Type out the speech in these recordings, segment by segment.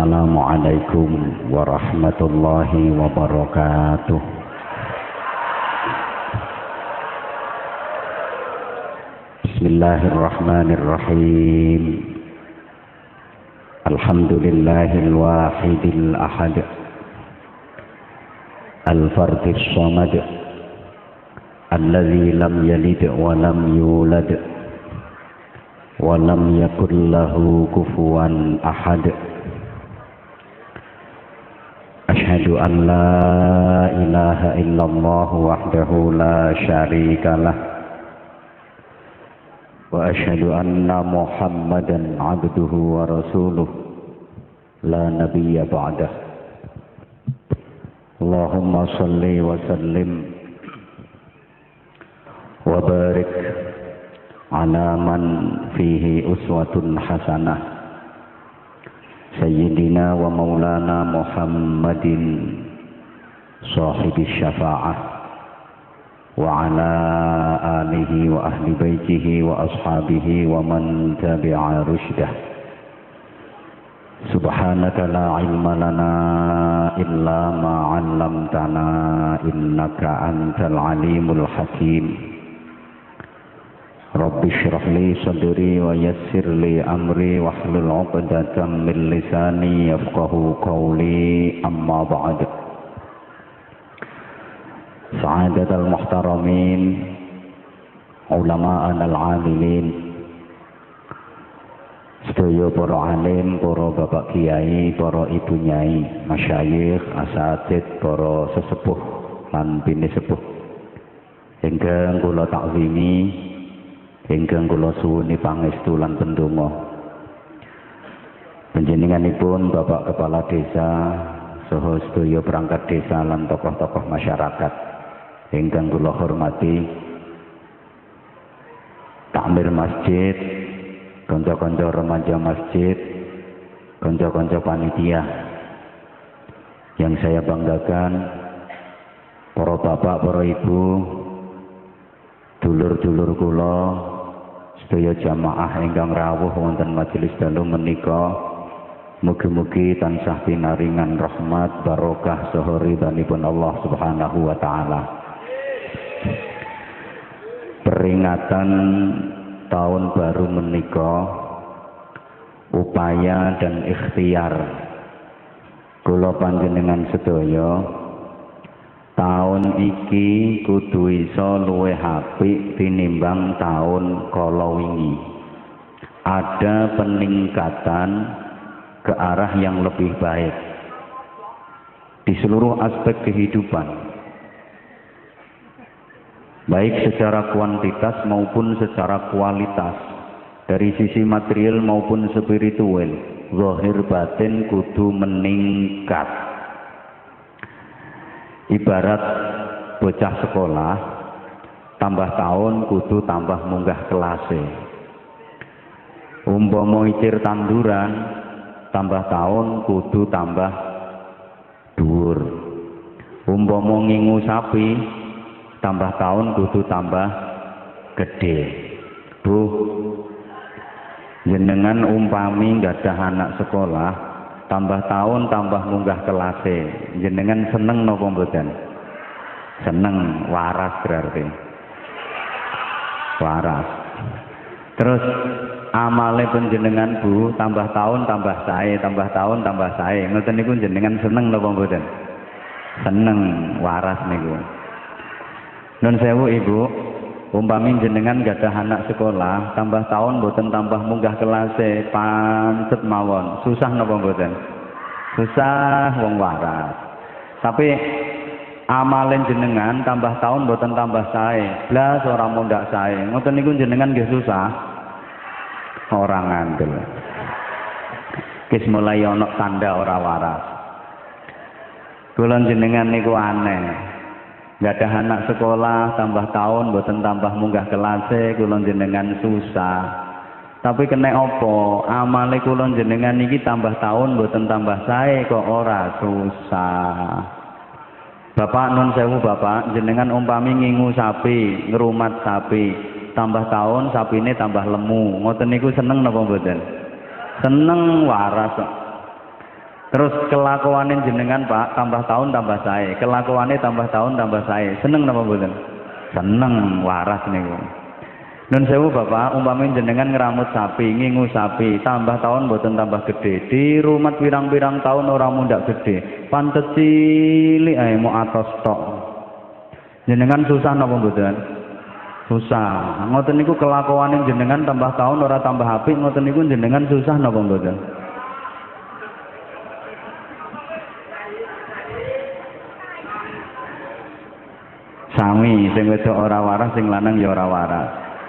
Assalamualaikum warahmatullahi wabarakatuh. Bismillahirrahmanirrahim. Alhamdulillahil wahidil ahad, al-fardis samad, alladzi lam yalid wa lam yulad wa lam yakul lahu kufuwan ahad. Asyhadu an la ilaha illallah wahdahu la syarika lah wa asyhadu anna Muhammadan abduhu wa rasuluh la nabiyya ba'dah. Allahumma shalli wa sallim wa barik ala man fihi uswatun hasanah Sayyidina wa maulana Muhammadin sahibis syafa'ah wa ala alihi wa ahli baitihi wa ashabihi wa man tabi'a rusydah. Subhanaka la ilma lana illa ma 'allamtana innaka antal alimul hakim. Rabbi shrah li sadri wa yassir li amri wahlul 'uqdatam min lisani yafqahu qawli, amma ba'd. Sa'adatul muhtaramin, ulama'an al-'amilin, sedaya para alim, para bapak kiai, para ibu nyai, masyayikh, asatid, para sesepuh lan bini sepuh ingkang kula takzimi, ingkang kula suwuni pangestu lan pendonga. Panjenenganipun Bapak Kepala Desa saha sedaya perangkat desa lan tokoh-tokoh masyarakat ingkang kula hormati, takmir masjid, kanca-kanca remaja masjid, kanca-kanca panitia yang saya banggakan, para bapak, para ibu, dulur-dulur kula, sedaya jamaah ingkang rawuh wonten majelis dalu menika, mugi-mugi tansah pinaringan rahmat barokah saha ridhanipun Allah Subhanahu wa taala. Peringatan tahun baru menika upaya dan ikhtiar kula panjenengan sedaya tahun iki kudu iso luwih apik tinimbang tahun kala wingi. Ada peningkatan ke arah yang lebih baik di seluruh aspek kehidupan, baik secara kuantitas maupun secara kualitas, dari sisi material maupun spiritual, zahir batin kudu meningkat. Ibarat bocah sekolah, tambah tahun kudu tambah munggah kelase. Umpama icir tanduran, tambah tahun kudu tambah dhuwur. Umpama ngingu sapi, tambah tahun kudu tambah gede. Bu, jenengan umpami gadah anak sekolah, tambah tahun tambah munggah kelase, jenengan seneng napa mboten? Seneng, waras berarti. Waras. Terus amale panjenengan Bu, tambah tahun tambah sae, tambah tahun tambah sae. Ngoten niku jenengan seneng napa mboten? Seneng, waras niku. Nun sewu Ibu, umpami jenengan gadah anak sekolah, tambah tahun mboten tambah munggah kelase, pancet mawon. Susah napa mboten? Susah, wong waras. Tapi amalen jenengan tambah tahun mboten tambah sae, blas ora mundak sae. Ngoten niku jenengan nggih susah. Ora ngandel. Wis mulai ana tanda ora waras. Kula jenengan niku aneh. Nggak ada anak sekolah, tambah tahun, boten tambah munggah kelase, kulon jenengan susah. Tapi kena opo, amale kulon jenengan niki tambah tahun, boten tambah sae kok ora susah. Bapak nun sewu bapak, jenengan umpami ngingu sapi, ngerumat sapi, tambah tahun sapine tambah lemu. Ngoten niku seneng napa mboten? Seneng, waras. Terus kelakuane jenengan Pak, tambah tahun tambah sae. Kelakuane tambah tahun tambah sae. Seneng napa mboten? Seneng, waras niku. Nun sewu Bapak, umpami jenengan ngeramut sapi, ngingu sapi, tambah tahun mboten tambah gede. Di rumah pirang-pirang tahun ora mundak gede. Pantes cilik ae mau atos tok. Jenengan susah napa mboten? Susah. Ngoten niku kelakuane jenengan tambah tahun ora tambah apik, ngoten niku jenengan susah napa mboten? Sami, sing wedok ora waras, sing lanang ya ora waras.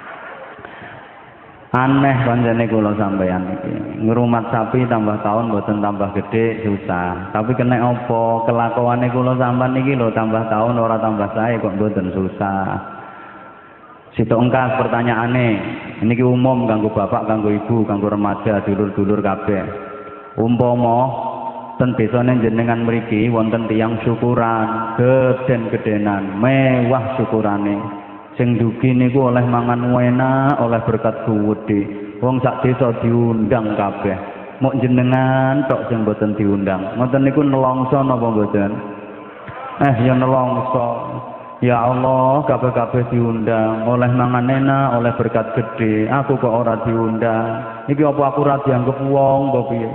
Aneh pancene kula sampeyan iki. Ngrumat sapi tambah tahun mboten tambah gede susah. Tapi kena apa? Kelakuane kula sampean niki lho tambah tahun ora tambah sae kok mboten susah. Situ engkas pertanyaane. Niki umum kanggo bapak, kanggo ibu, kanggo remaja, dulur-dulur kabeh. Umpama ten desane jenengan mriki wonten tiyang syukuran, geden-gedenan, mewah syukurane. Sing dugi niku oleh mangan enak, oleh berkat gede. Wong sak desa diundang kabeh. Mok jenengan tok sing mboten diundang. Ngoten niku nelongso napa mboten? Ya nelongso. Ya Allah, kabeh-kabeh diundang, oleh mangan enak, oleh berkat gede. Aku kok ora diundang. Iki apa aku ora dianggep wong apa piye?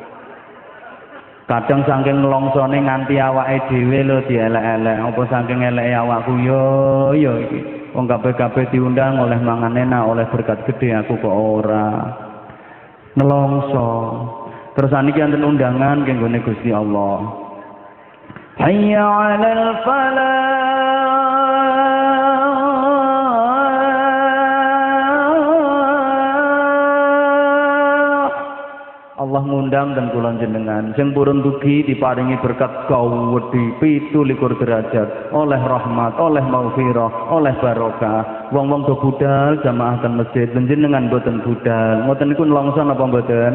Kadang saking nelongsone nganti awake dhewe lho dielek-elek. Apa saking eleke awakku yo iki. Wong kabeh-kabeh diundang oleh mangan enak, oleh berkat gede, aku kok ora. Nelongso. Terus saniki enten undangan kanggo Gusti Allah. Hayya 'alal falah. Allah ngundang dan kula jenengan sing purun dugi diparingi berkat gawedhi 17 derajat oleh rahmat, oleh maghfirah, oleh barokah. Wong-wong do budal jamaah ten masjid jenengan boten budal. Ngoten niku nelongso napa mboten?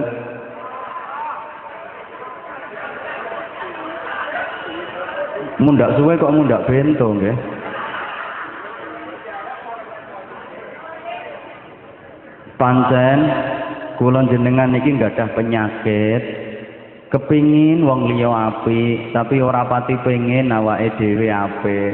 Mundak suwe kok mundak bento nggih. Pancen kula jenengan niki nggadah penyakit kepingin wong liya apik tapi ora pati pengen awake dhewe apik.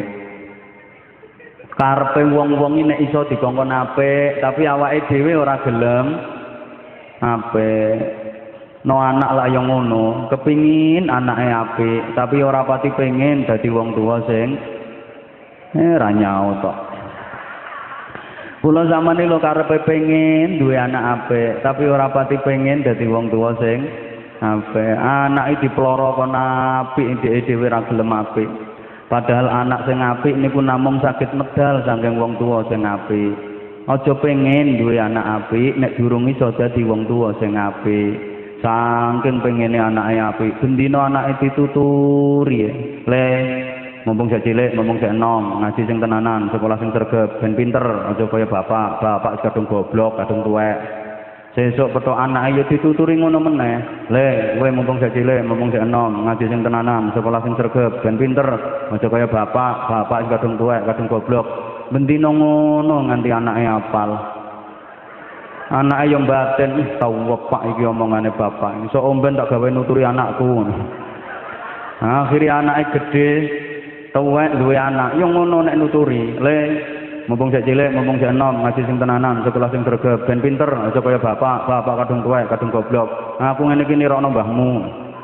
Karepe wong-wong iki nek iso dikongkon apik tapi awake dhewe ora gelem apik. No anak lah yang ngono, kepingin anake apik tapi ora pati pengen dadi wong tuwa sing ra nyaut tok. Kula zamane lho karepe pengen duwe anak apik, tapi ora pati pengen dadi wong tuwa sing apik. Anake diploro kon apik dhewe ra gelem apik. Padahal anak sing apik niku namung saged medal saking wong tuwa sing apik. Aja pengen duwe anak apik nek durung iso dadi wong tuwa sing apik. Saking pengene anake apik, bendina anake dituturi. Le mumpung sik cilik, mumpung sik enom, ngaji sing tenanan, sekolah sing sregep, ben pinter, aja kaya bapak kadung goblok, kadung tuwek. Sesuk petok anake ya dituturi ngono meneh. Le, kowe mumpung sik cilik, mumpung sik enom, ngaji sing tenanan, sekolah sing sregep, ben pinter, aja kaya bapak kadung tuwek, kadung goblok. Bendina ngono nganti anake apal. Anake yo batin, tau wepak iki omongane bapak. Iso omben tak gawe nuturi anakku. Akhire anake gedhe tuwek duwe anak yo ngono nek nuturi. Le mumpung sik cilik mumpung sik enom ngaji sing tenanan sekolah sing sregep ben pinter aja kaya bapak kadung tuwek kadung goblok. Aku ngene iki nirokno mbahmu.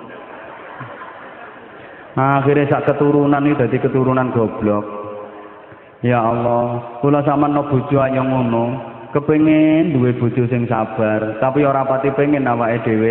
Akhire sak keturunan iki dadi keturunan goblok. Ya Allah, kula sampean no bojo ayo ngono. Kepengin duwe bojo sing sabar, tapi ora pati pengen awake dhewe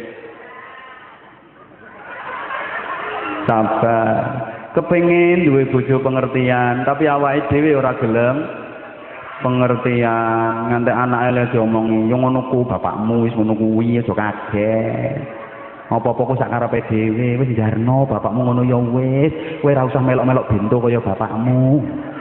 sabar. Kepengin duwe bojo pengertian tapi awake dhewe ora gelem pengertian. Nganti anake le diomongi yo ngono ku bapakmu wis ngono kuwi aja kaget. Apa-apa ku sak karepe dhewe wis jarno bapakmu ngono ya wis kowe ora usah melok-melok bento kaya bapakmu.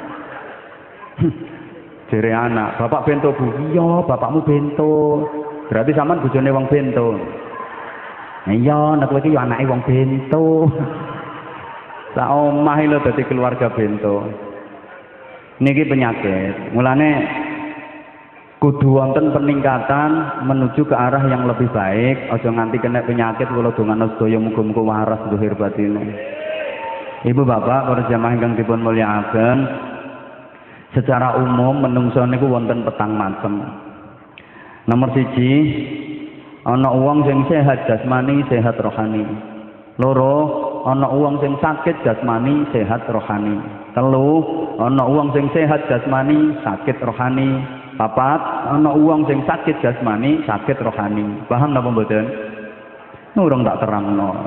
Jere anak, bapak bento Bu. Iya, bapakmu bento. Berarti sampean bojone wong bento. Iya, nek kowe iki yo anake wong bento. Sak omah lho dadi keluarga bento. Niki penyakit. Mulane kudu wonten peningkatan menuju ke arah yang lebih baik, aja nganti kena penyakit. Kula dongan sedaya muga-muga waras zahir batin. Ibu bapak para jamaah ingkang dipun mulyakaken, secara umum menungso niku wonten petang macem. Nomor 1, ana wong sing sehat jasmani, sehat rohani. 2, ana wong sing sakit jasmani, sehat rohani. 3, ana wong sing sehat jasmani, sakit rohani. 4, ana wong sing sakit jasmani, sakit rohani. Paham napa mboten? Urung tak terangno.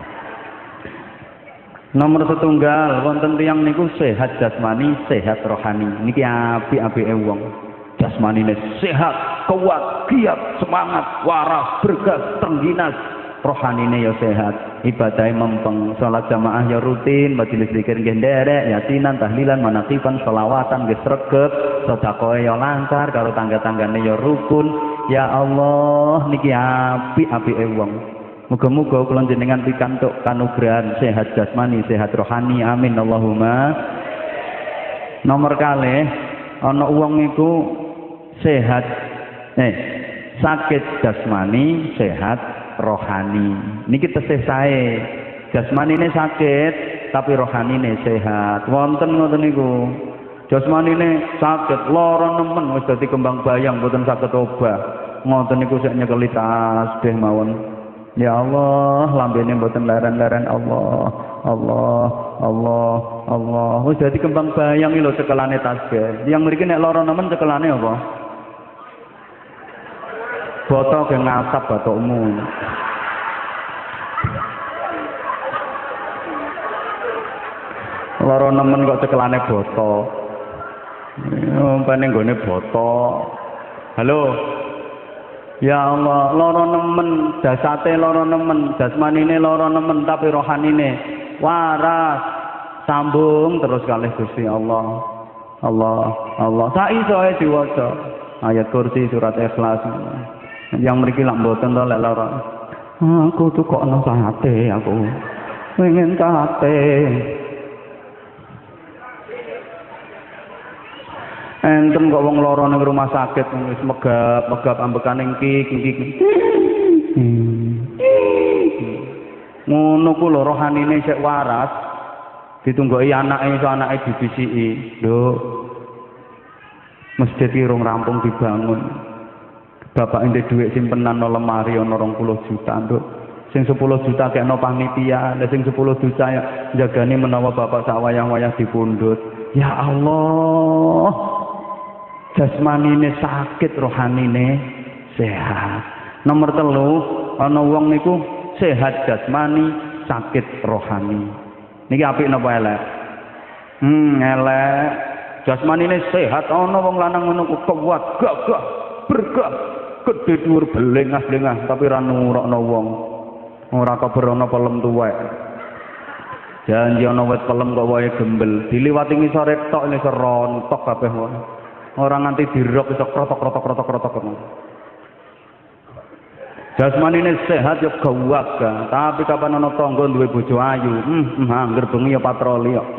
Nomor 1, wonten tiyang niku sehat jasmani, sehat rohani. Niki apik-apike wong. Jasmanine sehat, kuat, giat, semangat, waras, bergas, tengginas. Rohanine ya sehat, ibadahnya mempeng, sholat jamaah ya rutin, majelis zikir nggih nderek, yasinan, tahlilan, manaqifan, sholawatan nggih sregep, sedekah ya lancar, karo tangga-tanggane ya rukun. Ya Allah, niki apik-apike wong. Muga-muga kula jenengan pikantuk kanugrahan sehat jasmani, sehat rohani. Amin Allahumma. Nomor 2, ana wong iku sehat sakit jasmani, sehat rohani. Niki tesih sae. Jasmanine sakit tapi rohanine sehat. Wonten ngoten niku. Jasmanine sakit, lara nemen wis dadi kembang bayang mboten saged obah. Ngoten niku sik nyekeli tasbih mawon. Ya Allah, lambene mboten leren-leren. Allah, Allah, Allah, Allah. Wis dadi kembang bayang lho cekelane tasbih. Yang mriki nek lara nemen cekelane apa? Boto ke ngasap batukmu. Lara nemen kok cekelane boto. Umpane nggone boto. Halo. Ya Allah, lara nemen, dasate lara nemen, jasmanine lara nemen tapi rohanine waras. Sambung terus kalih Gusti Allah. Allah, Allah. Saisoe diwaca ayat kursi, surat Ikhlas. Yang mriki lak mboten to lek lara. Aku tuh kok ana sate aku. Pengen sate. Enten kok wong lara ning rumah sakit wis megap ambekane kik. Ngono ku lho rohanine sik waras. Ditunggoki anake iso anake dibisiki. Nduk. Masjid iki rung rampung dibangun. Bapak ndek dhuwit simpenan no lemari ana 20 juta, Nduk. Sing 10 juta kekno panitia, lha sing 10 juta jagane menawa bapak sak wayah-wayah dipundhut. Ya Allah. Jasmanine sakit, rohanine sehat. Nomor 3, ana wong niku sehat jasmani, sakit rohani. Niki apik napa elek? Elek. Jasmanine sehat, ana wong lanang ngono kuat, gagah, bergah, gedhe dhuwur belengah-belengah tapi ra nurokno wong. Ora keber ana pelem tuwek. Janji ana wit pelem kok wae gembel, diliwati ngisore tok ngisor rontok kabeh wae. Ora nganti dirok iso krotok-krotok. Jasmanine sehat ya gawagah, tapi kapan ana tangga duwe bojo ayu, angger bengi ya patroli kok.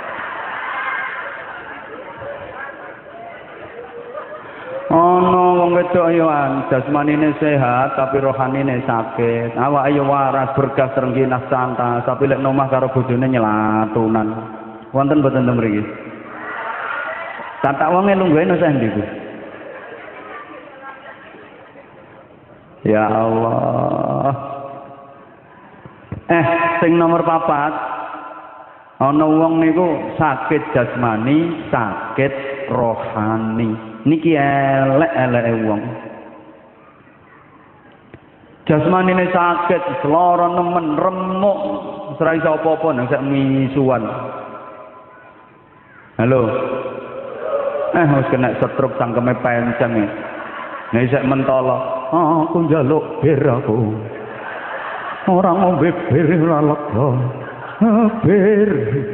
Ana wong wedok ya jasmanine sehat tapi rohanine sakit. Awake ya waras, bergas, rengginah, santai, tapi lek nomah karo bojone nyelatunan. Wonten mboten ten mriki? Tata wonge lungguhe nang ndi ku? Ya Allah. Sing nomor 4. Ana wong niku sakit jasmani, sakit rohani. Niki elek-eleke wong. Jasmanine sakit, lara nemen, remuk, ora iso apa-apa nang sak misuan. Halo. Wis kena stroke cangkeme penceng. Nek isek mentolo, aku njaluk bir aku. Ora ngombe bir ora lega. Bir.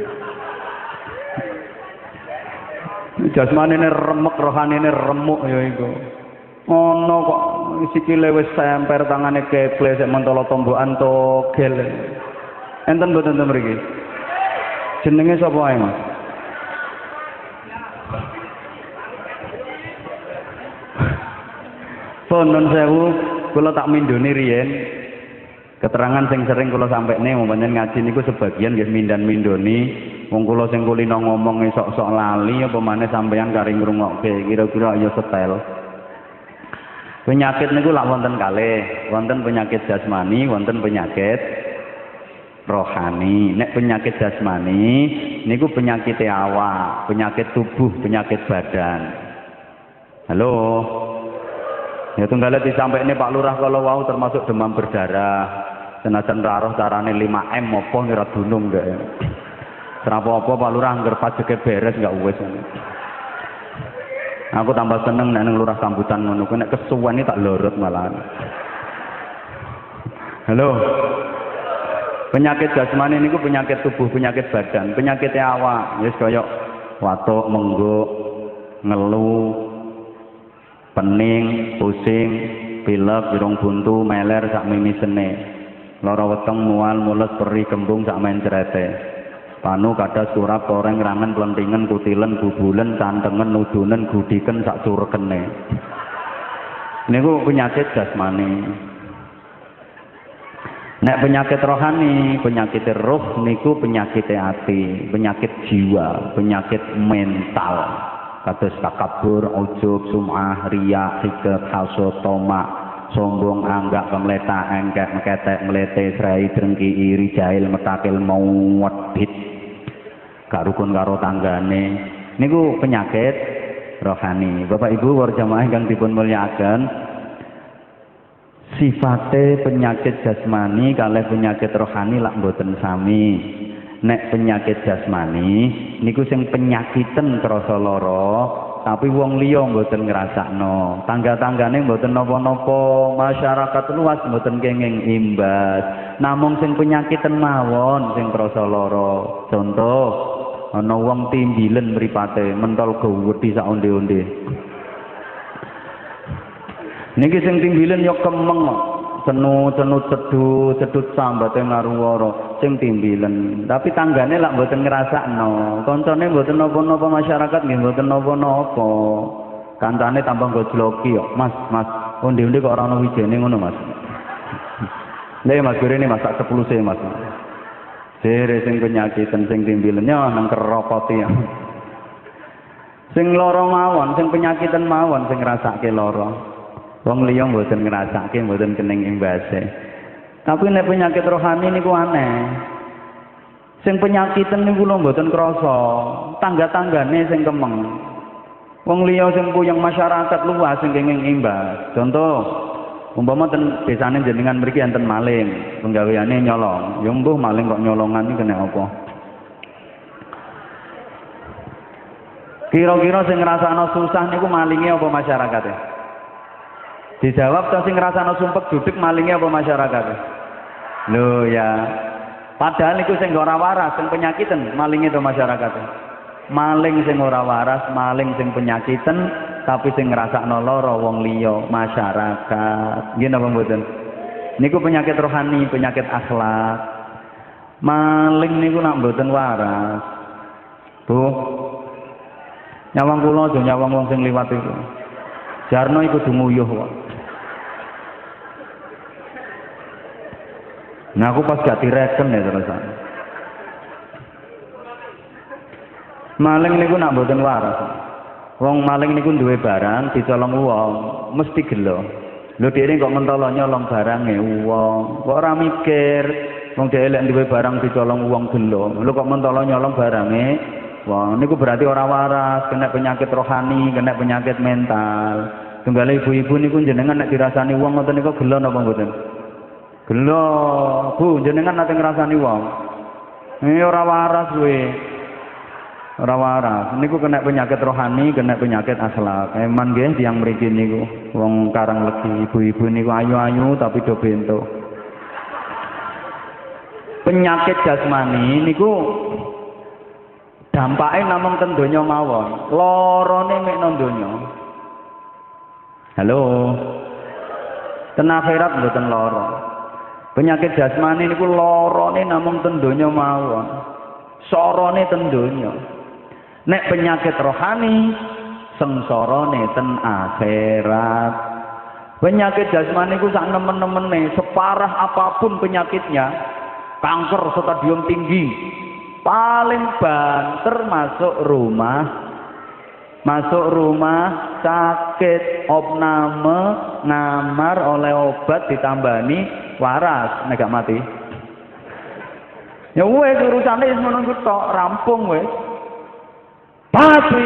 Jasmanine remek, rohanine remuk ya iku. Ana kok sikile wis semper, tangane keple sik mentolo tombokan togel. Enten mboten ten mriki? Jenenge sapa ae, Mas? Pun nun sewu kula tak mindoni riyen. Keterangan sing sering kula sampekne umpamane ngaji niku sebagian nggih mindan-mindoni wong kula sing kulino ngomong sok-sok lali apa maneh sampeyan kari ngrungokke kira-kira ya setel. Penyakit niku lak wonten kalih, wonten penyakit jasmani, wonten penyakit rohani. Nek penyakit jasmani niku penyakit awak, penyakit tubuh, penyakit badan. Halo. Ya tunggale disampaikne Pak Lurah kalau wau termasuk demam berdarah. Senajan roh carane 5M apa ngira dunung gak. Serapo apa Pak Lurah angger pajeke beres enggak wis. Aku tambah seneng nek nang lurah sambutan ngono kuwi nek kesuwen tak lorot malahan. Halo. Penyakit jasmani niku penyakit tubuh, penyakit badan, penyakit awak, wis kaya watuk, mengguk, ngelu, pening, pusing, pilek, irung buntu, meler sak mimisene. Lara weteng, mual, mules, perih, kembung sak mencrete. Panu kadas kurap koreng rangan plentingan kutilen bubulen cantengen nudunen gudiken sak curekene. Niku penyakit jasmani. Nek penyakit rohani, penyakit roh niku penyakit hati, penyakit jiwa, penyakit mental. Kados takabur, ujub, sum'ah, riya, hikab, hasud, tomak, sombong, anggak, pemleta, engkek, meketek, melete, serai, drengki, iri, jahil, metakil, mawedit. Gak rukun karo tanggane. Niku penyakit rohani. Bapak Ibu war jamaah ingkang dipun mulyakaken, sifate penyakit jasmani kalih penyakit rohani lak mboten sami. Nek penyakit jasmani niku sing penyakiten krasa lara, tapi wong liya mboten ngrasakno. Tangga-tanggane mboten napa-napa, masyarakat luas mboten kenging imbas. Namung sing penyakiten mawon sing krasa lara. Contoh ana wong timbilen mripate mentol gawedhi sak onde-onde. Niki sing timbilen ya kemeng kok. Cenut-cenut cedut sambate ngaruwara sing timbilen. Tapi tanggane lak mboten ngrasakno. Kancane mboten napa-napa, masyarakat nggih mboten napa-napa. Kancane tambah gojloki kok. Mas, onde-onde kok ora ana wijene ngono, Mas. Lha Mas Gurene masak 10 Mas. Jere sing penyakiten sing timbilen ya nang keropoti. Sing lara mawon, sing penyakiten mawon sing ngrasake lara. Wong liya mboten ngrasake, mboten kening imbase. Tapi nek penyakit rohani niku aneh. Sing penyakiten niku lho mboten krasa, tangga-tanggane sing kemeng. Wong liya sing puyeng masyarakat luas sing kenging imbas. Contoh umpama ten desane jenengan mriki enten maling, penggaweane nyolong. Ya mbuh maling kok nyolongan iki kena apa? Kira-kira sing ngrasakno susah niku malinge apa masyarakate? Dijawab to sing ngrasakno sumpek judeg malinge apa masyarakate? Lho ya. Padahal niku sing ora waras, sing penyakiten malinge to masyarakate. Maling sing ora waras, maling sing penyakiten, tapi sing ngrasakno lara wong liya masyarakat. Nggih napa mboten? Niku penyakit rohani, penyakit akhlak. Maling niku nak mboten waras. Bu. Nyawang kula aja nyawang wong sing liwat iku. Jarno iku kudu nguyuh kok. Nah aku pas gak direken ya terusan. Maling niku nak mboten waras. Wong maling niku duwe barang dicolong wong, mesti gelo. Lho dhewe kok mentolo nyolong barange wong. Kok ora mikir wong dhewe lek duwe barang dicolong wong gelo. Lho kok mentolo nyolong barange wong. Niku berarti ora waras, kena penyakit rohani, kena penyakit mental. Tunggale ibu-ibu niku jenengan nek dirasani wong ngoten niku gelo napa mboten? Gelo. Bu, jenengan nate ngrasani wong. Ora waras kowe. Ora waras. Niku kena penyakit rohani, kena penyakit akhlak. Eman nggih tiyang mriki niku wong Karang Legi, ibu-ibu niku ayu-ayu tapi do bento. Penyakit jasmani niku dampake namung ten donya mawon. Larane mek nang donya. Halo. Ten akhirat mboten lara. Penyakit jasmani niku larane namung ten donya mawon. Sorone ten donya. Nek penyakit rohani sengsarane ten akhirat. Penyakit jasmani ku sak nemen-nemene, separah apapun penyakitnya, kanker stadium tinggi, paling banter masuk rumah sakit opname ngamar oleh obat ditambani waras nek gak mati. Ya wes urusane wis ngono tok, rampung wes. Pasti.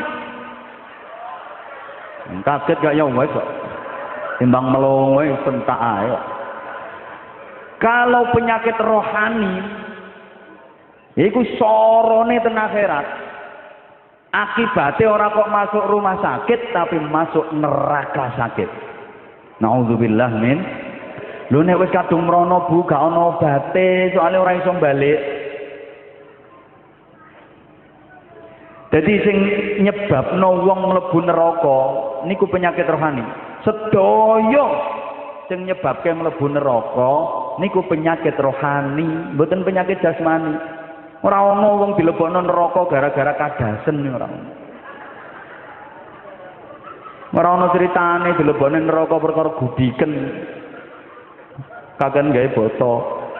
Kaget gak ya wes kok. Timbang melongo wes pentak ae. Kalau penyakit rohani iku sorone ten akhirat. Akibatnya orang kok masuk rumah sakit tapi masuk neraka sakit. Nauzubillah min. Lho nek wis kadung mrono Bu gak ana obate, soalnya ora iso balik. Dadi sing nyebabno wong mlebu neraka niku penyakit rohani. Sedaya sing nyebabke mlebu neraka niku penyakit rohani, mboten penyakit jasmani. Ora ana wong dilebokno neraka gara-gara kadasen ora. Ora ana critane dilebokne neraka perkara gudiken. Kagan gawe boto.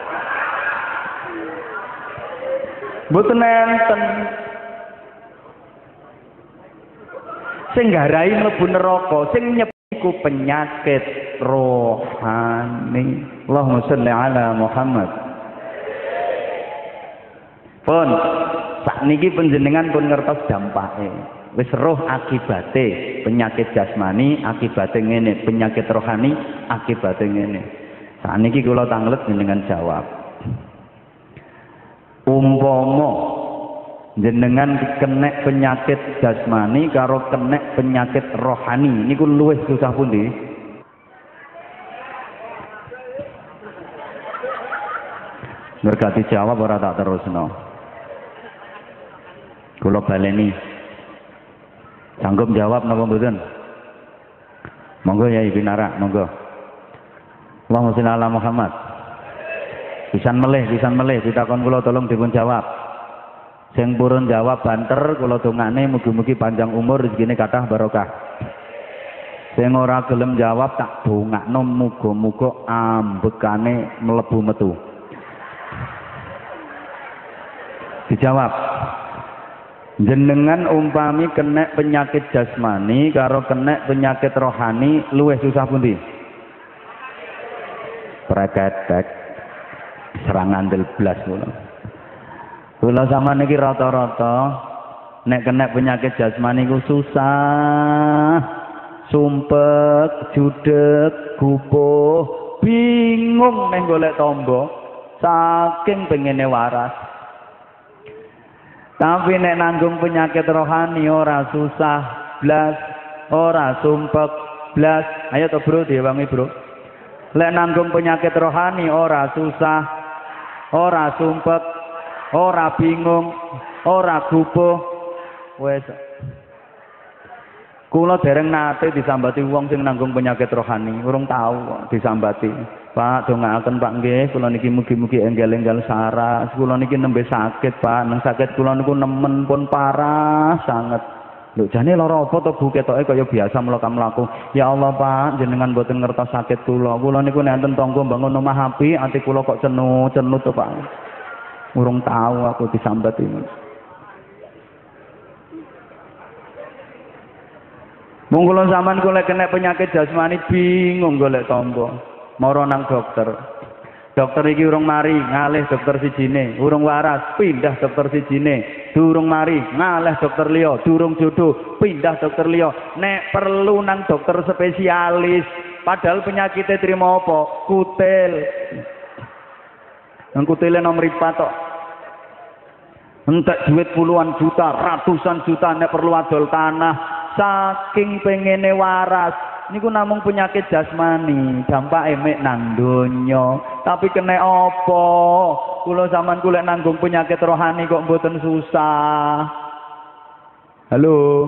Mboten enten. Sing garai mlebu neraka, sing nyepiku penyakit rohani. Allahumma sholli ala Muhammad. Pun sakniki panjenengan pun ngertos dampake. Wis roh akibate penyakit jasmani, akibate ngene, penyakit rohani, akibate ngene. Sakniki kula tanglet jenengan jawab. Umpama jenengan kena penyakit jasmani karo kena penyakit rohani niku luwih susah pundi? Berkati jawab ora tak terusno. Kula baleni. Sanggup jawab napa mboten? Monggo Yai Binara, monggo. Allahumma sholli ala Muhammad. Pisan melih ditakon kula tolong dipun jawab. Sing purun jawab banter kula dongane mugi-mugi panjang umur rezekine kathah barokah. Sing ora gelem jawab tak dongakno muga-muga ambekane mlebu metu. Dijawab. Jenengan umpami kena penyakit jasmani karo kena penyakit rohani luwih susah pundi? Preketek serangan del blas kula. Kula sama niki rata-rata nek kena penyakit jasmani ku susah, sumpek, judeg, gupuh, bingung nek golek tombo, saking pengene waras. Tapi nek nanggung penyakit rohani ora susah blas, ora sumpek blas. Ayo to Bro, diwangi Bro. Lek nanggung penyakit rohani ora susah, ora sumpek, ora bingung, ora gupuh. Wes. Kula dereng nate disambati wong sing nanggung penyakit rohani, urung tahu disambati. Pak, dongaaken Pak nggih, kula niki mugi-mugi enggal-enggal saras. Kula niki nembe sakit, Pak. Nang sakit kula niku nemen pun parah sanget. Lho jane lara apa to Bu, ketoke kaya biasa mlaku-mlaku. Ya Allah Pak, jenengan mboten ngertos sakit kula. Kula niku nek enten tangga bangun omah apik, ati kula kok cenut-cenut to Pak. Urung tahu aku disambati. Mung kula sampean kula kena penyakit jasmani bingung golek tangga. Mara nang dokter. Dokter iki urung mari, ngalih dokter sijine, urung waras, pindah dokter sijine, durung mari, ngalih dokter liya, durung jodoh, pindah dokter liya. Nek perlu nang dokter spesialis, padahal penyakitnya terima apa? Kutil. Nang kutile nomor 4 tok. Entek duit puluhan juta, ratusan juta nek perlu adol tanah, saking pengene waras. Niku namung penyakit jasmani, dampak emek nang donya. Tapi kena apa? Kula zaman kula nanggung penyakit rohani kok mboten susah. Halo.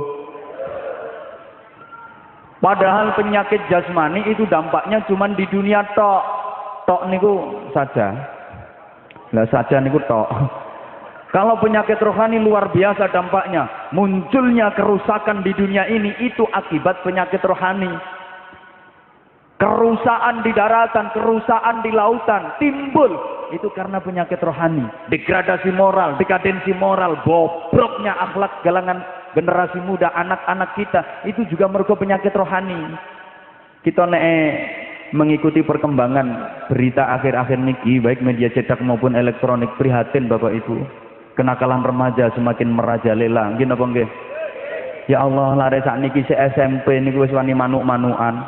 Padahal penyakit jasmani itu dampaknya cuma di dunia tok. Tok niku saja. Lah saja niku tok. Kalau penyakit rohani luar biasa dampaknya. Munculnya kerusakan di dunia ini itu akibat penyakit rohani. kerusakan di daratan, kerusakan di lautan timbul itu karena penyakit rohani, degradasi moral, dekadensi moral, bobroknya akhlak galangan generasi muda, anak-anak kita itu juga mergo penyakit rohani. Kita mengikuti perkembangan berita akhir-akhir niki baik media cetak maupun elektronik, prihatin Bapak Ibu. Kenakalan remaja semakin merajalela. Nggih napa nggih? Ya Allah, lare sakniki SMP niku wis wani manuk-manukan.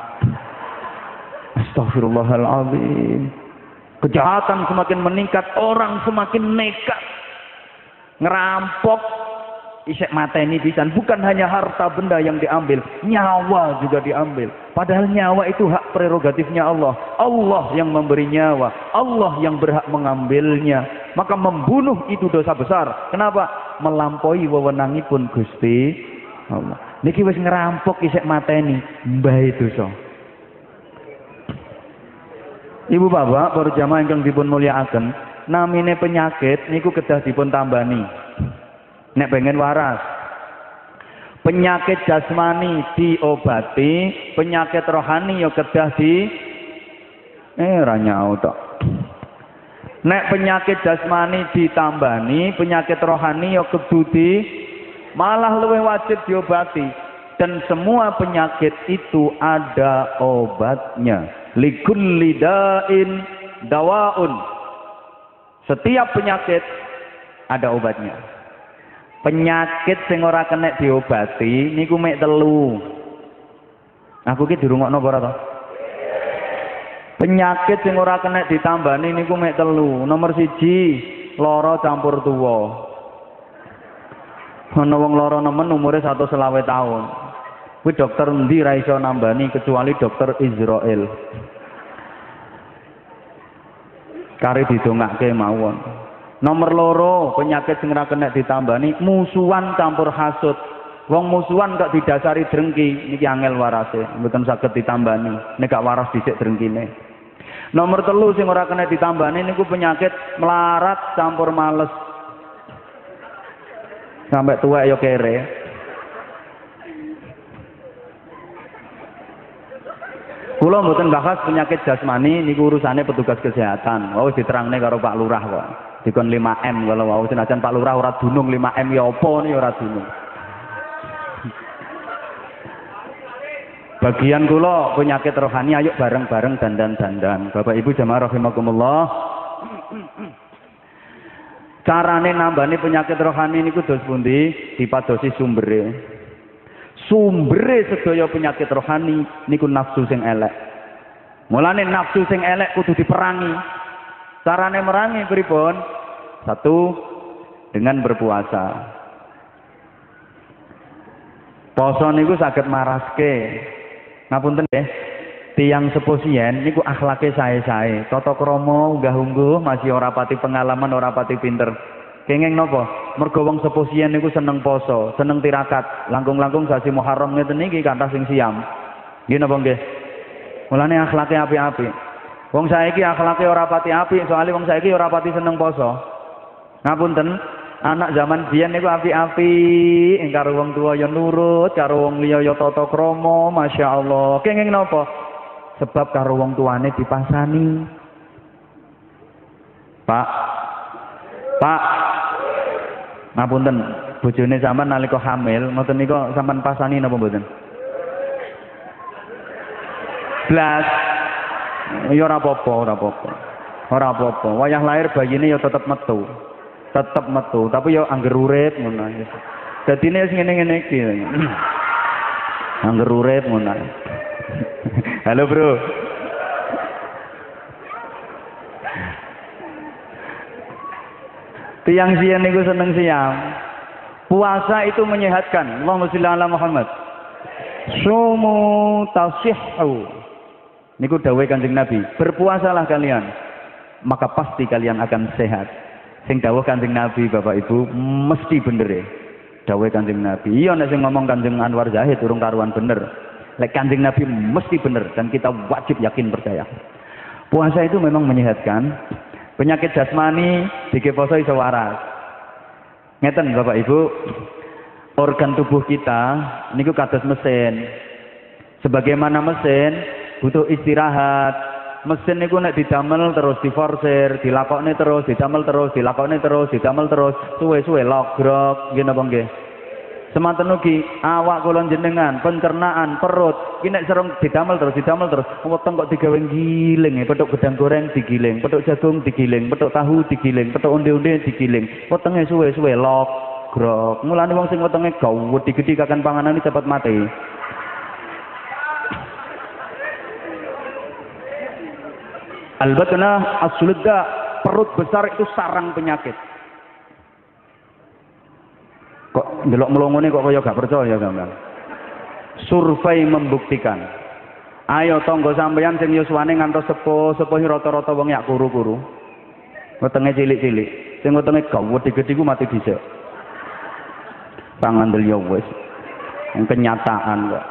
Astagfirullahaladzim. Kejahatan semakin meningkat, orang semakin nekat. Ngerampok, isek mateni pisan. Bukan hanya harta benda yang diambil, nyawa juga diambil. Padahal nyawa itu hak prerogatifnya Allah. Allah yang memberi nyawa, Allah yang berhak mengambilnya. Maka membunuh itu dosa besar. Kenapa? Melampaui wewenangipun Gusti Allah. Niki wis ngerampok isek mateni, mbahe dosa. Ibu bapak, para jamaah ingkang dipun mulyakaken, namine penyakit niku kedah dipun tambani. Nek pengen waras. Penyakit jasmani diobati, penyakit rohani ya kedah di ora nyau tok. Nek penyakit jasmani ditambani, penyakit rohani ya kudu di malah luwih wajib diobati. Dan semua penyakit itu ada obatnya. Likulli da'in dawaun. Setiap penyakit ada obatnya. Penyakit sing ora kena diobati niku mek telu. Aku ki dirungokno apa ora to? Penyakit sing ora kena ditambani niku mek telu. Nomor 1, lara campur tuwa. Ana wong lara nemen umure 120 tahun. Kuwi dokter endi ra iso nambani kecuali dokter Israel. Kare didongake mawon. Nomor 2, penyakit sing ora kena ditambani, musuhan campur hasud. Wong musuhan kok didasari drengki, niki angel warase, mboten saged ditambani. Nek gak waras dhisik drengkine. Nomor 3 sing ora kena ditambani niku penyakit melarat campur males. Sampai tua ya kere. Kula mboten bahas penyakit jasmani niku urusane petugas kesehatan. Wau diterangne karo Pak Lurah kok. Dikon 5M kalau wau senajan Pak Lurah ora dunung 5M ya apa nih ora dunung. Bagian kula penyakit rohani ayo bareng-bareng dandan-dandan. Bapak Ibu jamaah rahimakumullah. Carane nambani penyakit rohani niku dos pundi? Dipadosi sumbere. Sumbere sedaya penyakit rohani niku nafsu sing elek. Mulane nafsu sing elek kudu diperangi. Carane merangi pripun? 1, dengan berpuasa. Poso niku saged maraske. Ngapunten nggih. Tiyang seposien niku akhlake sae-sae. Tata krama unggah-ungguh masih ora pati pengalaman, ora pati pinter. Kenging napa? Mergo wong seposien niku seneng poso, seneng tirakat. Langkung-langkung sasi Muharram ngeten niki kathah sing siam. Nggih napa nggih? Mulane akhlake apik-apik. Wong saiki akhlake ora pati apik, soalnya wong saiki ora pati seneng poso. Ngapunten, anak zaman biyen niku apik-apik, karo wong tuwa ya nurut, karo wong liya ya tata krama, masyaallah. Kenging napa? Sebab karo wong tuane dipasani. Pak, ngapunten, bojone sampean nalika hamil, ngoten nika sampean pasani napa mboten? Blas. Ya ora apa-apa, ora apa-apa. Ora apa-apa. Wayah lahir bayine ya tetep metu. Tetep metu, tapi ya angger urip ngono. Dadine wis ngene-ngene iki. Angger urip ngono. Halo, Bro. Tiang siang niku seneng siang. Puasa itu menyehatkan. Allahumma sholli ala Muhammad. Sumu tasihhu. Niku dawuh Kanjeng Nabi, berpuasalah kalian, maka pasti kalian akan sehat. Sing dawuh Kanjeng Nabi Bapak Ibu mesti bener ya. Dawuh Kanjeng Nabi. Iya nek sing ngomong Kanjeng Anwar Zahid urung karuan bener. Lek Kanjeng Nabi mesti bener dan kita wajib yakin percaya. Puasa itu memang menyehatkan. Penyakit jasmani dike poso iso waras. Ngeten Bapak Ibu, organ tubuh kita niku kados mesin. Sebagaimana mesin, butuh istirahat. Mesin niku nek didamel terus diforsir, dilakokne terus, didamel terus, dilakokne terus, didamel terus, suwe-suwe logrok, nggih napa nggih? Semanten ugi awak kula jenengan, pencernaan, perut, iki nek serung didamel terus, weteng kok digawe giling, petuk gedang goreng digiling, petuk jagung digiling, petuk tahu digiling, petuk onde-onde digiling, wetenge suwe-suwe logrok. Mulane wong sing wetenge gawedhi-gedhi kakan panganan cepat mati. Al-batnah as-sulda, perut besar itu sarang penyakit. Kok ndelok melongone kok kaya gak percaya gambar. Survei membuktikan. Ayo tangga sampeyan sing yuswane ngantos sepuh rata-rata wong yak kuru-kuru. Wetenge cilik-cilik. Sing wetenge gawedhi-gedhi ku mati dhisik. Pangandel ya wis. Kenyataan kok.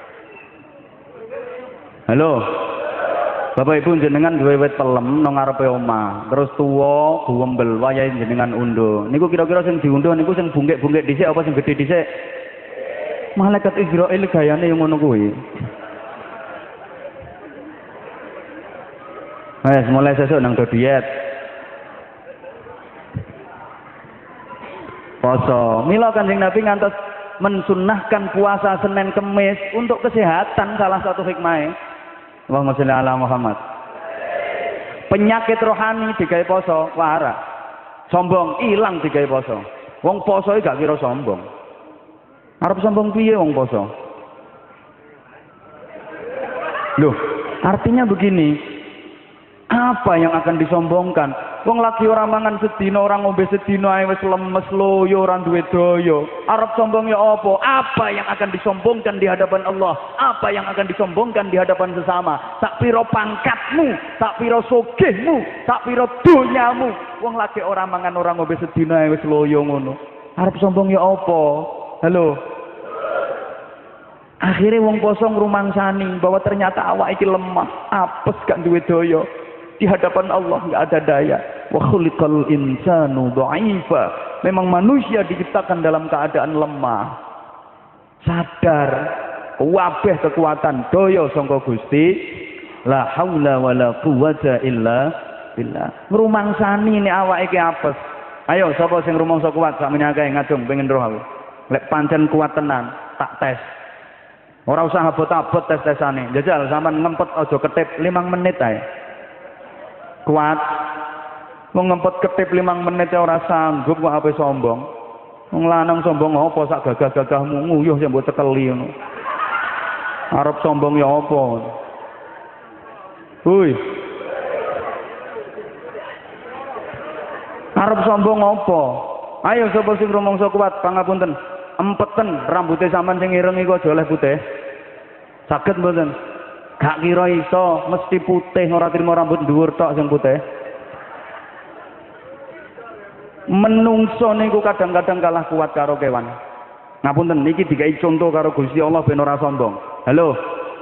Halo. Bapak Ibu jenengan duwe wit pelem nang ngarepe omah, terus tuwa guwembel wayahe jenengan unduh. Niku kira-kira sing diunduh niku sing bungkek-bungkek dhisik apa sing gedhe dhisik? Malaikat Israil gayane yang ngono kuwi. Wes mulai sesuk nang do diet. Poso. Mila Kanjeng Nabi ngantos mensunnahkan puasa Senin Kemis untuk kesehatan, salah satu hikmahnya. Allahumma sholli ala Muhammad. Penyakit rohani digawe poso wara. Sombong ilang digawe poso. Wong poso iki gak kira sombong. Arep sombong piye wong poso? Loh, artinya begini. Apa yang akan disombongkan? Wong lagi ora mangan sedina, ora ngombe sedina ae wis lemes loyo, ora duwe daya. Arep sombong ya apa? Apa yang akan disombongkan di hadapan Allah? Apa yang akan disombongkan di hadapan sesama? Tak pira pangkatmu, tak pira sugihmu, tak pira donyamu. Wong lagi ora mangan, ora ngombe sedina ae wis loyo ngono. Arep sombong ya apa? Halo. Akhirnya wong poso ngrumangsani bahwa ternyata awak iki lemah, apes gak duwe daya. Di hadapan Allah nggak ada daya. Wa khuliqal insanu dha'ifa. Memang manusia diciptakan dalam keadaan lemah. Sadar kabeh kekuatan daya sangka Gusti. La haula wala quwwata illa billah. Ngrumangsani nek awake iki apes. Ayo sapa sing rumangsa kuat sakmene akeh ngadung pengen roh aku. Lek pancen kuat tenan tak tes. Ora usah abot-abot tes-tesane. Jajal sampean ngempet aja ketip 5 menit ae. Kuat wong ngempet ketip 5 menit ora sanggup kok ape sombong. Wong lanang sombong apa sak gagah-gagahmu nguyuh sing mbok cekeli ngono. Arep sombong ya apa? Hui. Arep sombong apa? Ayo sapa sing rumangsa kuat pangapunten. Empeten rambutnya sampean sing ireng iku aja oleh putih. Saged mboten? Gak kira iso, mesti putih, ora trimo rambut dhuwur tok sing putih. Menungso niku kadang-kadang kalah kuat karo kewan. Ngapunten niki dikai contoh karo Gusti Allah ben ora sombong. Halo.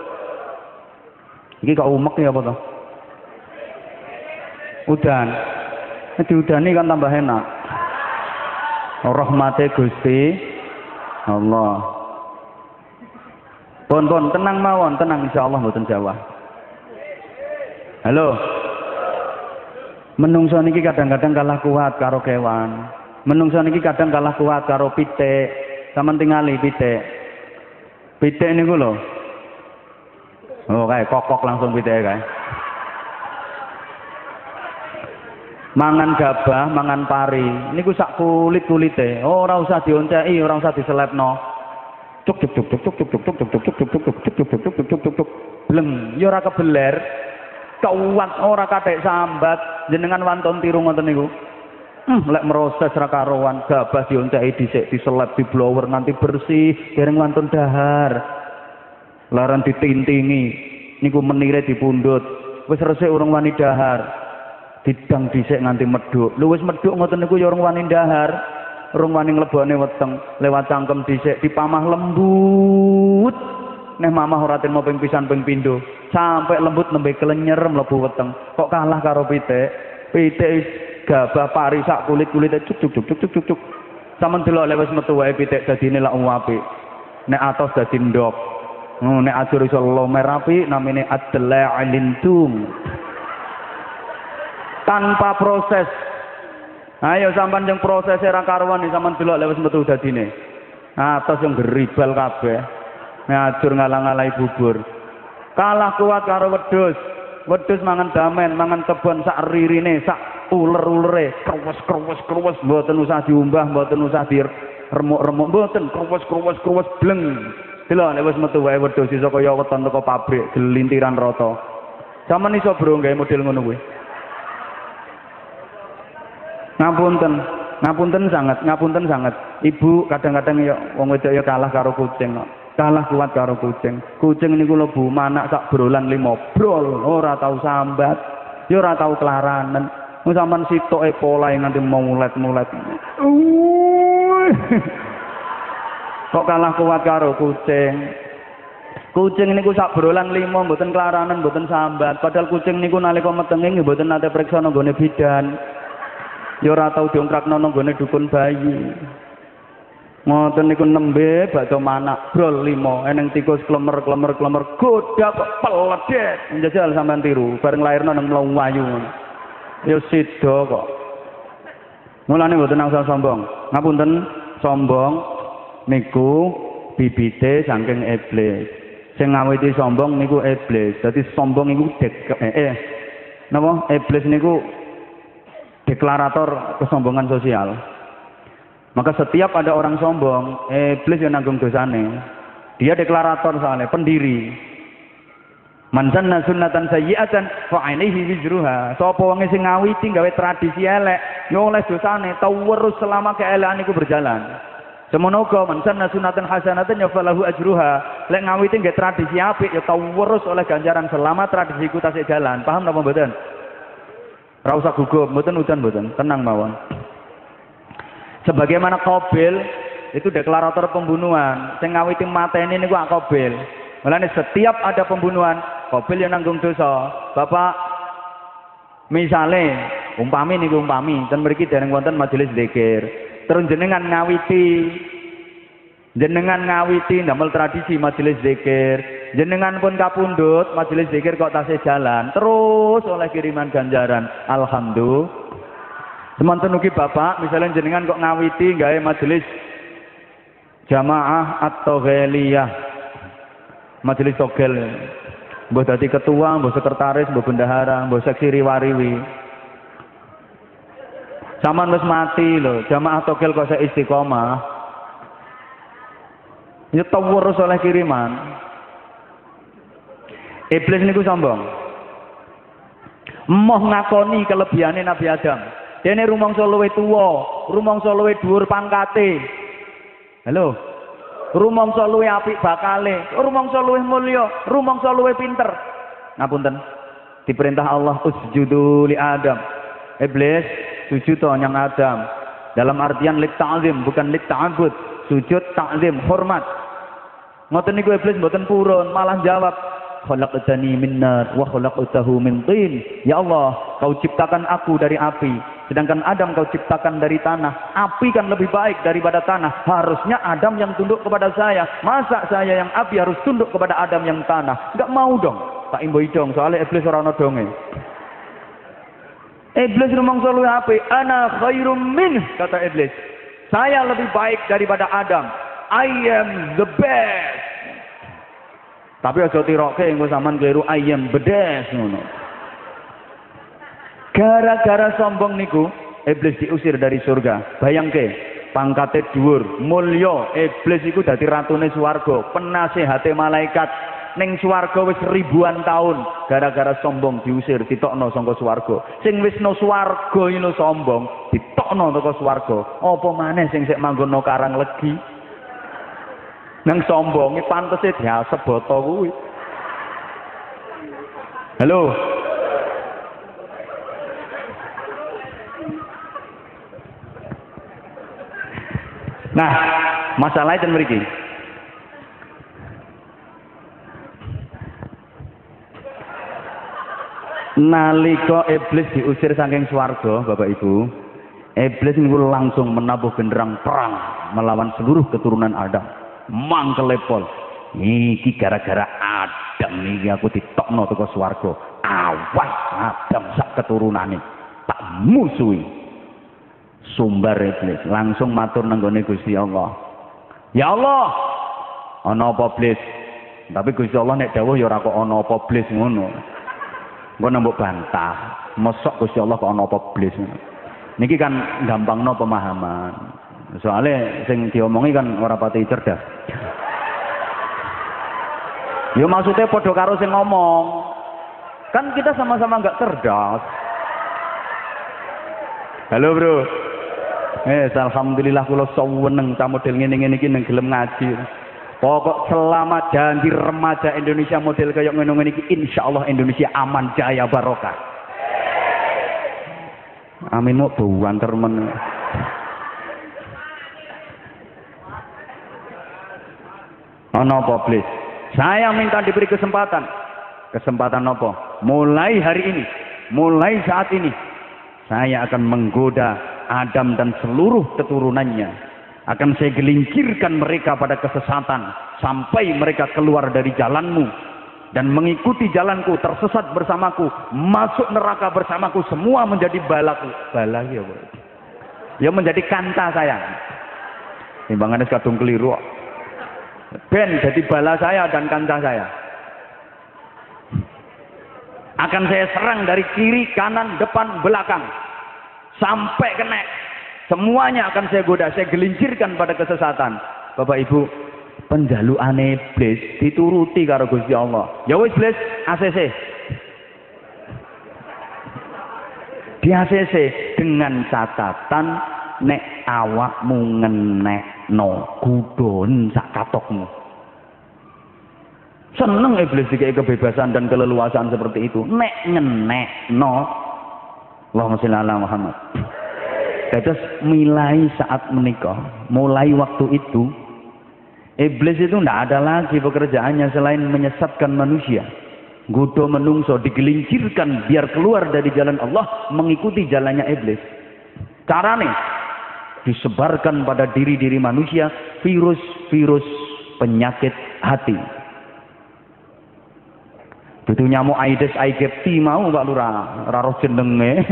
Iki kok umek ya apa to? Udan. Diudani kan tambah enak. Rahmate Gusti Allah. Pon tenang mawon, tenang insyaallah mboten Jawa. Halo. Menungso niki kadang-kadang kalah kuat karo kewan. Menungso niki kadang kalah kuat karo pitik. Sampeyan tingali pitik. Pitik niku lho. Oh, kae kokok langsung pitik kae. Mangan gabah, mangan pari. Niku sak kulit-kulite. Oh, ora usah dionceki, ora usah diselepno. Cuk cuk cuk cuk cuk cuk cuk cuk cuk cuk cuk cuk cuk cuk cuk cuk cuk cuk cuk bleng ya ora kebeler kuat ora kathek sambat jenengan wonten tiru ngoten niku lek meroses ra karuan gabah dionceki dhisik diselep diblower nganti bersih dereng wonten dahar laran ditintingi niku menire dipundhut wis resik urung wani dahar didang dhisik nganti medhuk lho wis medhuk ngoten niku ya urung wani dahar urung wani nglebokne weteng lewat cangkem dhisik dipamah lembut neh mamah ora trimo ping pisan ping pindho sampai lembut nembe kelenyer mlebu weteng kok kalah karo pitik gabah pari sak kulit-kulite cuk cuk cuk cuk cuk cuk sampeyan delok lek wis metu wae pitik dadine lak apik nek atos dadi ndok Nek ajur iso lomer rapi namine ad-dala'alintum. Tanpa proses. Ayo sampean yang proses ra karuan sampean delok lek wis metu dadine. Atas yang geribal kabeh. Nek ajur ngalang-alangi bubur. Kalah kuat karo wedhus. Wedhus mangan damen, mangan kebon sak ririne, sak uler-ulere, krewes mboten usah diumbah, mboten usah diremuk-remuk, mboten krewes bleng. Delok nek wis metu wae wedhus iso kaya weton teko pabrik, gelintiran rata. Sampeyan iso bro gawe model ngono kuwi. Ngapunten sangat. Ibu kadang-kadang ya wong wedok ya kalah karo kucing kok. Kalah kuat karo kucing. Kucing niku lho Bu, manak sak brolan 5 brol, ora tau sambat, ya ora tau kelaranen. Wong sampean sitoke polahe nganti mulet-mulet. Kok kalah kuat karo kucing. Kucing niku sak brolan 5 mboten kelaranen, mboten sambat. Padahal kucing niku nalika metenge nggih mboten nate priksa nggone bidan. Ya ora tau diongkrakno nggone dukun bayi. Ngoten niku nembe bakso manak brol 5 eneng tikus klemer godak peledet njajal sampean tiru bareng lairno nang mlayu ya sida kok mulane mboten nang sombong ngapunten sombong niku bibite saking iblis sing ngawiti sombong niku iblis dadi sombong niku napa iblis niku deklarator kesombongan sosial. Maka setiap ada orang sombong, iblis yang nanggung dosane. Dia deklarator soalnya, pendiri. Man sanna sunnatan sayyi'atan fa 'alaihi wizruha. Sapa wong sing ngawiti gawe tradisi elek, yo oleh dosane, terus selama keelekan iku berjalan. Semono uga man sanna sunnatan hasanatan ya falahu ajruha. Lek ngawiti gawe tradisi apik ya terus oleh ganjaran selama tradisi iku tasih jalan. Paham napa mboten? Ra usah gugup, mboten udan mboten, tenang mawon. Sebagaimana Qabil itu deklarator pembunuhan, sing ngawiti mateni niku Qabil. Mulane setiap ada pembunuhan, Qabil yang nanggung dosa. Bapak misale umpami dan mriki dereng wonten majelis zikir. Terus jenengan ngawiti ndamel tradisi majelis zikir. Jenengan pun kapundhut majelis zikir kok tasih jalan, terus oleh kiriman ganjaran. Alhamdulillah. Semanten ugi Bapak, misalnya jenengan kok ngawiti gawe majelis jamaah atau ghaliyah, majelis togel, mbah dadi ketua, mbah sekretaris, mbah bendahara, mbah seksi riwariwi. Saman wis mati lho, jamaah togel kok saya istiqomah. Ya terus oleh kiriman. Iblis niku sombong. Moh ngakoni kelebihane Nabi Adam. Dene rumangsa luwih tuwa, rumangsa luwih dhuwur pangkate. Halo. Rumangsa luwih apik bakale, rumangsa luwih mulya, rumangsa luwih pinter. Ngapunten. Diperintah Allah usjudu li Adam. Iblis sujud to nyang Adam. Dalam artian lit ta'zim bukan lit ta'abbud. Sujud ta'zim hormat. Ngoten niku iblis mboten purun, malah jawab khalaqtani min nar wa khalaqtahu min tin. Ya Allah, kau ciptakan aku dari api. Sedangkan Adam kau ciptakan dari tanah. Api kan lebih baik daripada tanah. Harusnya Adam yang tunduk kepada saya. Masa saya yang api harus tunduk kepada Adam yang tanah? Enggak mau dong. Tak imboi dong. Soalnya iblis ora ono donge. Iblis rumangsa luwih apik. Ana khairum min, kata iblis. Saya lebih baik daripada Adam. I am the best. Tapi aja tiroke engko sampean keliru I am bedes ngono. Gara-gara sombong niku iblis diusir dari surga. Bayangke pangkate dhuwur, mulya, iblis iku dadi ratune swarga, penasihate malaikat ning swarga wis ribuan tahun. Gara-gara sombong diusir, ditokno saka swarga. Sing wis no swarga iki lho sombong, ditokno saka swarga. Apa maneh sing sik manggon Karang Legi? Nang sombong iki pantese diasep boto kuwi. Halo. Nah, masalah itu mriki. Nalika iblis diusir saking swarga, Bapak Ibu, iblis niku langsung menabuh genderang perang melawan seluruh keturunan Adam. Mangkelepol. Iki gara-gara Adam iki aku ditokno teko swarga. Awas Adam sak keturunane tak musuhi. Sumber iblis langsung matur nang gone Gusti Allah. Ya Allah, ana apa iblis? Tapi Gusti Allah nek dawuh ya ora kok ana apa iblis ngono. Engko nembok bantah. Mosok Gusti Allah kok ana apa iblis. Niki kan gampangno pemahaman. Soalnya sing diomongi kan ora pati cerdas. Ya maksudnya padha karo sing ngomong. Kan kita sama-sama enggak cerdas. Halo, Bro. Alhamdulillah kula seneng ta model ngene-ngene iki nang gelem ngaji. Pokok selama janji remaja Indonesia model kayak ngene-ngene iki insyaallah Indonesia aman jaya barokah. Amin mau buanter men. Ana apa, please? Saya minta diberi kesempatan. Kesempatan apa? Mulai hari ini, mulai saat ini saya akan menggoda Adam dan seluruh keturunannya. Akan saya gelincirkan mereka pada kesesatan sampai mereka keluar dari jalanmu dan mengikuti jalanku, tersesat bersamaku, masuk neraka bersamaku, semua menjadi balaku. Bala ya, Bro. Ya menjadi kanta saya. Timbangannya kadung keliru. Ben jadi bala saya dan kanta saya. Akan saya serang dari kiri, kanan, depan, belakang. Sampai kena. Semuanya akan saya goda, saya gelincirkan pada kesesatan. Bapak Ibu, penjalukane iblis dituruti karo Gusti Allah. Ya wis iblis, ACC. Di ACC dengan catatan nek awakmu ngenekno gudon sak katokmu. Seneng iblis dikai kebebasan dan keleluasaan seperti itu. Nek ngenekno, Allahumma sholli ala Muhammad. Terus mulai saat menikah, mulai waktu itu, iblis itu tidak ada lagi pekerjaannya selain menyesatkan manusia. Godo menungso digelincirkan biar keluar dari jalan Allah, mengikuti jalannya iblis. Caranya disebarkan pada diri-diri manusia virus-virus penyakit hati. Itu nyamuk Aedes aegypti mau Pak Lurah, raro jenenge.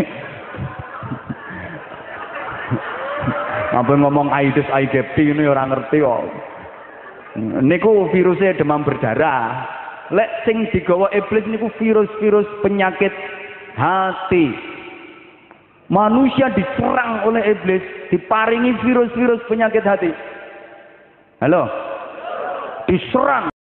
Apa ngomong Aedes aegypti ini orang ngerti kok. Niku virusnya demam berdarah. Lek sing digawa iblis niku virus-virus penyakit hati. Manusia diserang oleh iblis, diparingi virus-virus penyakit hati. Halo? Diserang